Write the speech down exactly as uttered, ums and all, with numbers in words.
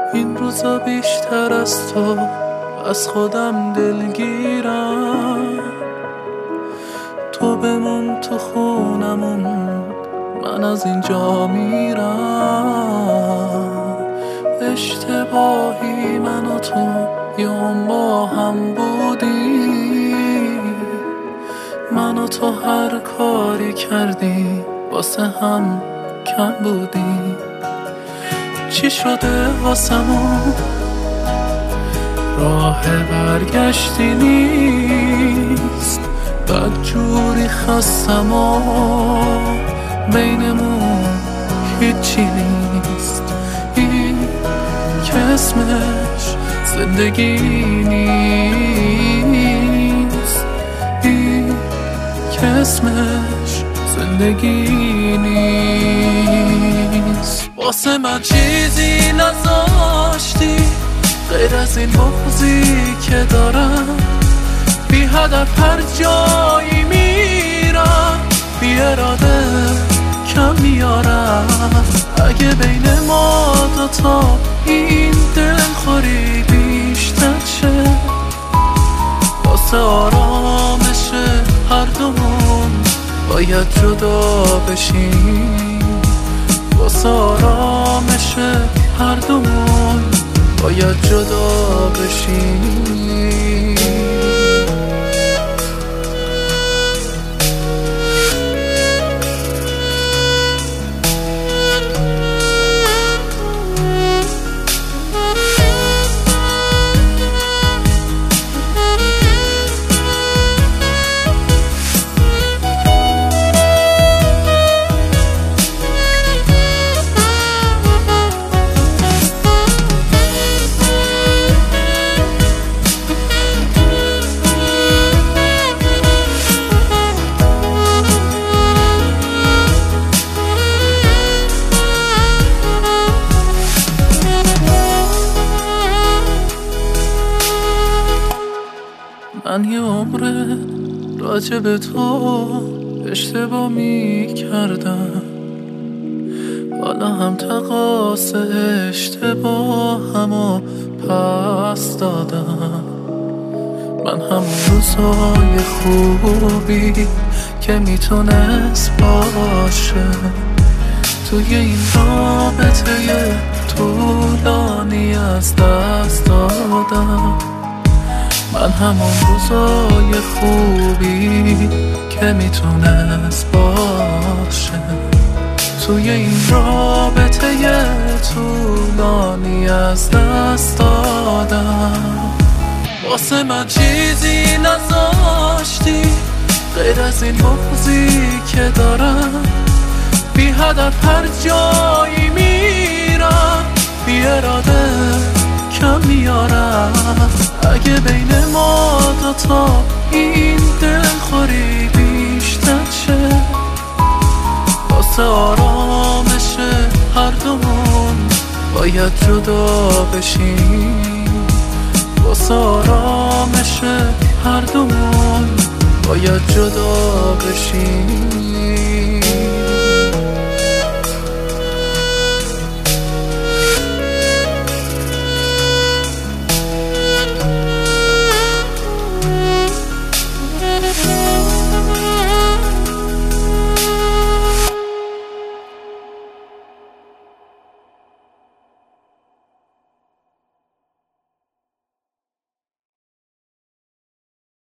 این روزا بیشتر از تو از خودم دلگیرم. تو بمون تو خونمون، من از اینجا میرم. اشتباهی من و تو یوم با هم بودی، من و تو هر کاری کردی واسه هم کم بودی. چی شده واسمون؟ راه برگشتی نیست، بدجوری خستم و بینمون هیچی نیست. این که اسمش زندگی نیست، این که اسمش زندگی نیست. واسه من چیزی نذاشتی غیر از این بغضی که دارم. بی هدف هر جایی میرم، بی اراده کم میارم. اگه بین ما دوتا این دلخوری بیشتر شه، واسه آرامش هر دومون باید جدا بشیم. واسه آرامش هر دومون باید جدا بشیم. من یه عمره راجع به تو اشتباه می کردم، حالا هم تقاص اشتباه همو پس دادم. من همون روزای خوبی که میتونست باشه توی این رابطه طولانی از دست دادم. من همون روزای خوبی که میتونست باشه توی این رابطه طولانی از دست دادم. واسه من چیزی نذاشتی غیر از این بغضی که دارم. بی هدف هر جایی میرم، بی اراده کم میارم. اگه بین ما دوتا این دلخوری بیشتر شه، واسه آرامش هر دومون باید جدا بشیم. واسه آرامش هر دومون باید جدا بشیم.